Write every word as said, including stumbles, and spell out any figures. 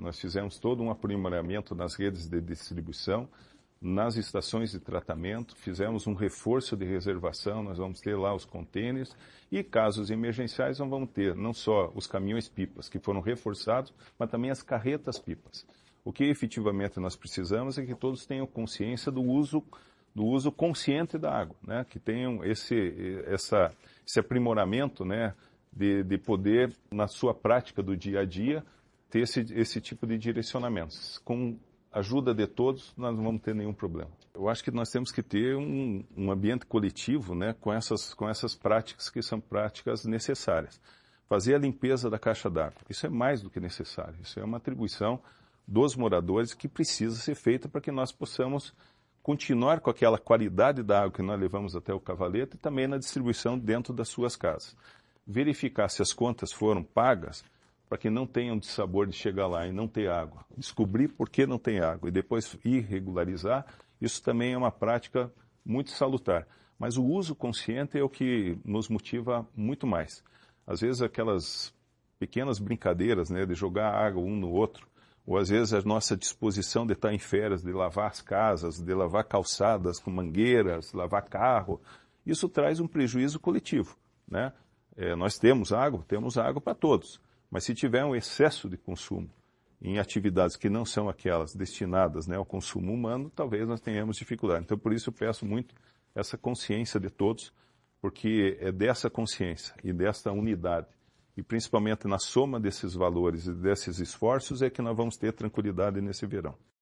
nós fizemos todo um aprimoramento nas redes de distribuição, nas estações de tratamento, fizemos um reforço de reservação, nós vamos ter lá os contêineres e casos emergenciais nós vamos ter não só os caminhões-pipas que foram reforçados, mas também as carretas-pipas. O que efetivamente nós precisamos é que todos tenham consciência do uso, do uso consciente da água, né? Que tenham esse, essa, esse aprimoramento, né? de, de poder, na sua prática do dia a dia, ter esse, esse tipo de direcionamentos. Com ajuda de todos, nós não vamos ter nenhum problema. Eu acho que nós temos que ter um, um ambiente coletivo, né, com essas, com essas práticas que são práticas necessárias. Fazer a limpeza da caixa d'água, isso é mais do que necessário. Isso é uma atribuição dos moradores que precisa ser feita para que nós possamos continuar com aquela qualidade da água que nós levamos até o cavalete e também na distribuição dentro das suas casas. Verificar se as contas foram pagas, para que não tenham de sabor de chegar lá e não ter água. Descobrir por que não tem água e depois ir regularizar, isso também é uma prática muito salutar. Mas o uso consciente é o que nos motiva muito mais. Às vezes aquelas pequenas brincadeiras, né, de jogar água um no outro, ou às vezes a nossa disposição de estar em férias, de lavar as casas, de lavar calçadas com mangueiras, lavar carro, isso traz um prejuízo coletivo, né? É, nós temos água, temos água para todos. Mas se tiver um excesso de consumo em atividades que não são aquelas destinadas, né, ao consumo humano, talvez nós tenhamos dificuldade. Então, por isso eu peço muito essa consciência de todos, porque é dessa consciência e dessa unidade, e principalmente na soma desses valores e desses esforços, é que nós vamos ter tranquilidade nesse verão.